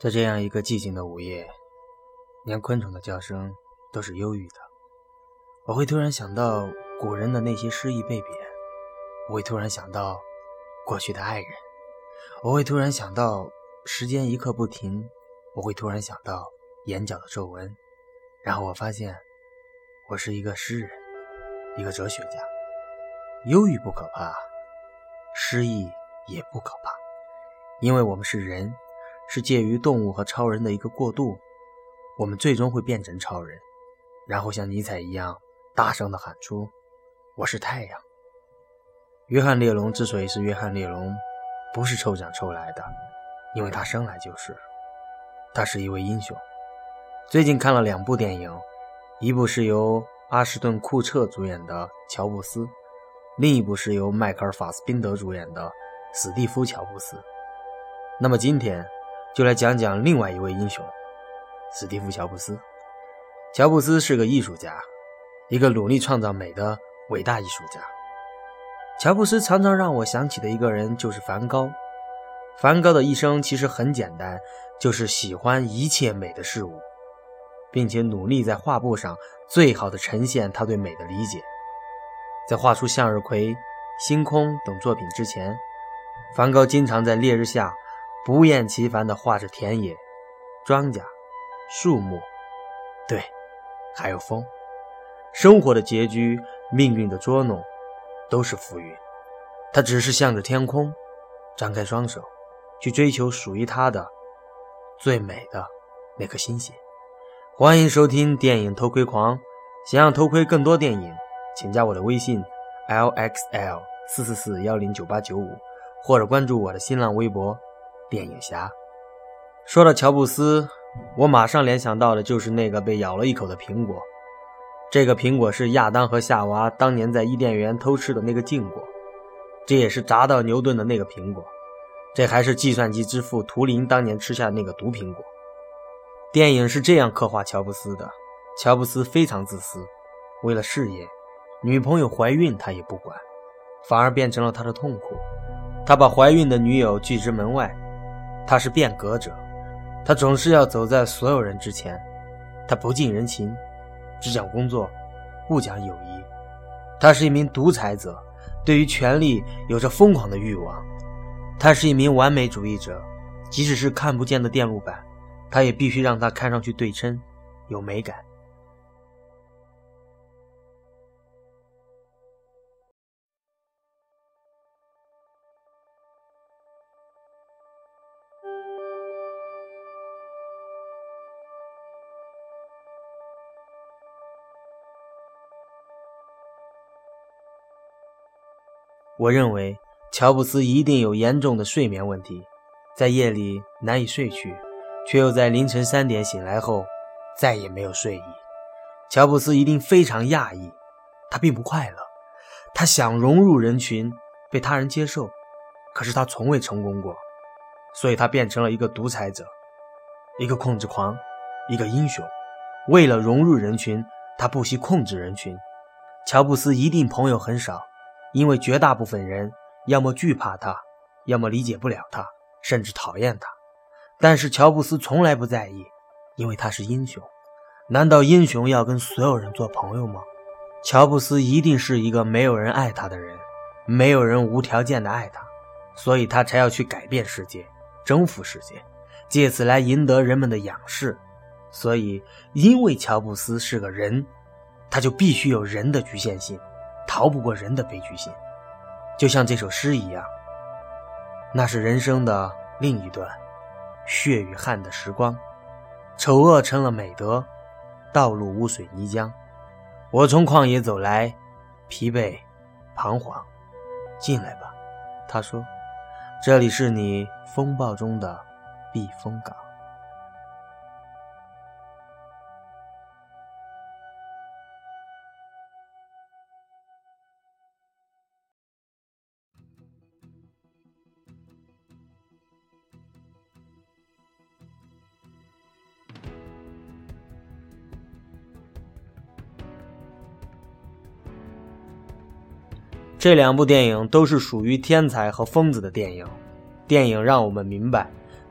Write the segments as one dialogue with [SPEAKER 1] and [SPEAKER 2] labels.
[SPEAKER 1] 在这样一个寂静的午夜，连昆虫的叫声都是忧郁的。我会突然想到古人的那些诗意被贬，我会突然想到过去的爱人，我会突然想到时间一刻不停，我会突然想到眼角的皱纹，然后我发现我是一个诗人，一个哲学家。忧郁不可怕，诗意也不可怕，因为我们是人，是介于动物和超人的一个过渡，我们最终会变成超人，然后像尼采一样大声地喊出我是太阳。约翰列侬之所以是约翰列侬，不是抽奖抽来的，因为他生来就是，他是一位英雄。最近看了2部电影，一部是由阿什顿·库彻主演的乔布斯，另一部是由迈克尔·法斯宾德主演的史蒂夫·乔布斯。那么今天就来讲讲另外一位英雄，史蒂夫·乔布斯。乔布斯是个艺术家，一个努力创造美的伟大艺术家。乔布斯常常让我想起的一个人就是梵高。梵高的一生其实很简单，就是喜欢一切美的事物，并且努力在画布上最好的呈现他对美的理解。在画出向日葵、星空等作品之前，梵高经常在烈日下不厌其烦地画着田野、庄稼、树木，对，还有风。生活的拮据，命运的捉弄，都是浮云。他只是向着天空张开双手，去追求属于他的最美的那颗星星。欢迎收听电影偷窥狂，想要偷窥更多电影，请加我的微信 LXL444109895，或者关注我的新浪微博电影侠。说到乔布斯，我马上联想到的就是那个被咬了一口的苹果。这个苹果是亚当和夏娃当年在伊甸园偷吃的那个禁果，这也是砸到牛顿的那个苹果，这还是计算机之父图灵当年吃下的那个毒苹果。电影是这样刻画乔布斯的，乔布斯非常自私，为了事业，女朋友怀孕他也不管，反而变成了他的痛苦。他把怀孕的女友拒之门外，他是变革者，他总是要走在所有人之前，他不近人情，只讲工作，不讲友谊。他是一名独裁者，对于权力有着疯狂的欲望。他是一名完美主义者，即使是看不见的电路板，他也必须让它看上去对称，有美感。我认为乔布斯一定有严重的睡眠问题，在夜里难以睡去，却又在凌晨3点醒来后再也没有睡意。乔布斯一定非常讶异，他并不快乐，他想融入人群，被他人接受，可是他从未成功过，所以他变成了一个独裁者，一个控制狂，一个英雄。为了融入人群，他不惜控制人群。乔布斯一定朋友很少，因为绝大部分人要么惧怕他，要么理解不了他，甚至讨厌他。但是乔布斯从来不在意，因为他是英雄。难道英雄要跟所有人做朋友吗？乔布斯一定是一个没有人爱他的人，没有人无条件的爱他，所以他才要去改变世界，征服世界，借此来赢得人们的仰视。所以因为乔布斯是个人，他就必须有人的局限性，逃不过人的悲剧性。就像这首诗一样，那是人生的另一段血与汗的时光，丑恶成了美德，道路污水泥浆。我从旷野走来，疲惫彷徨，进来吧，他说，这里是你风暴中的避风港。这2部电影都是属于天才和疯子的电影。电影让我们明白，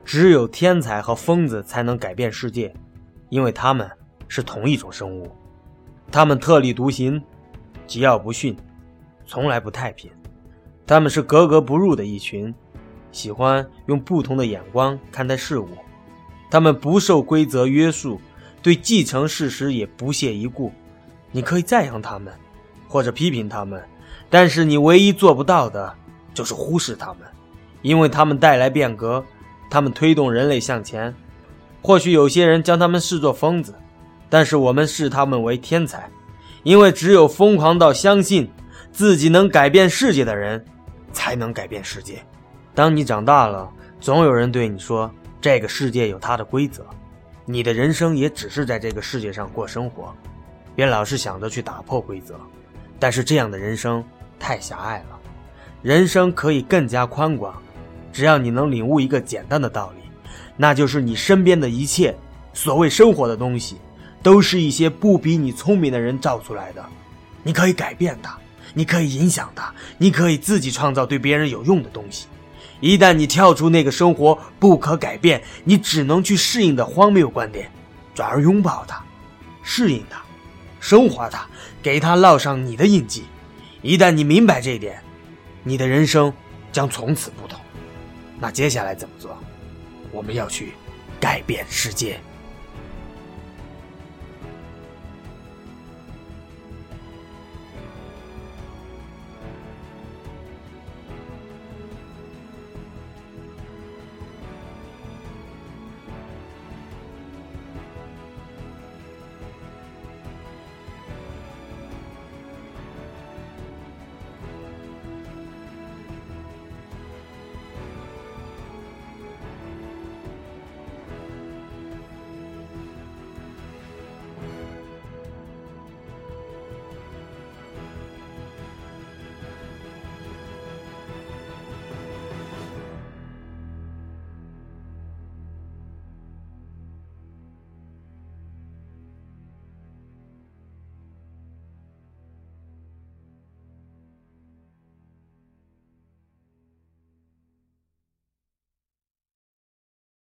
[SPEAKER 1] 只有天才和疯子才能改变世界，因为他们是同一种生物。他们特立独行，桀骜不驯，从来不太平。他们是格格不入的一群，喜欢用不同的眼光看待事物。他们不受规则约束，对既成事实也不屑一顾。你可以赞扬他们，或者批评他们，但是你唯一做不到的就是忽视他们，因为他们带来变革，他们推动人类向前。或许有些人将他们视作疯子，但是我们视他们为天才，因为只有疯狂到相信自己能改变世界的人，才能改变世界。当你长大了，总有人对你说，这个世界有它的规则，你的人生也只是在这个世界上过生活，别老是想着去打破规则，但是这样的人生太狭隘了。人生可以更加宽广，只要你能领悟一个简单的道理，那就是你身边的一切所谓生活的东西，都是一些不比你聪明的人造出来的。你可以改变它，你可以影响它，你可以自己创造对别人有用的东西。一旦你跳出那个生活不可改变，你只能去适应的荒谬观点，转而拥抱它，适应它，升华它，给它烙上你的印记。一旦你明白这一点，你的人生将从此不同。那接下来怎么做？我们要去改变世界。